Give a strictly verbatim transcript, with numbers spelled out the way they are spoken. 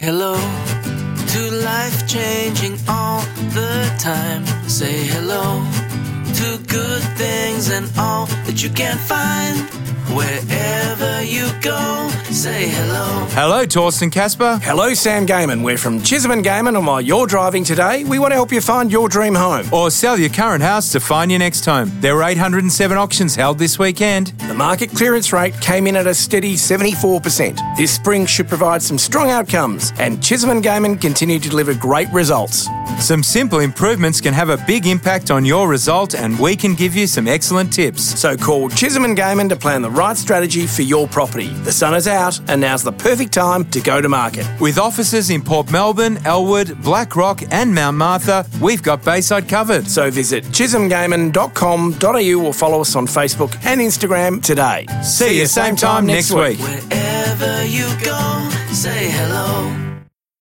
Hello to life changing all the time. Say hello to good things and all that you can find. Wherever you go, say hello. Hello, Torsten Casper. Hello, Sam Gaiman. We're from Chisholm and Gaiman, and while you're driving today, we want to help you find your dream home. Or sell your current house to find your next home. There were eight hundred seven auctions held this weekend. The market clearance rate came in at a steady seventy-four percent. This spring should provide some strong outcomes, and Chisholm and Gaiman continue to deliver great results. Some simple improvements can have a big impact on your result, and we can give you some excellent tips. So call Chisholm and Gaiman to plan the right strategy for your property. The sun is out, and now's the perfect time to go to market. With offices in Port Melbourne, Elwood, Blackrock and Mount Martha, we've got Bayside covered. So visit chisholm gaiman dot com dot a u or follow us on Facebook and Instagram today. See you same time next week. Wherever you go, say hello.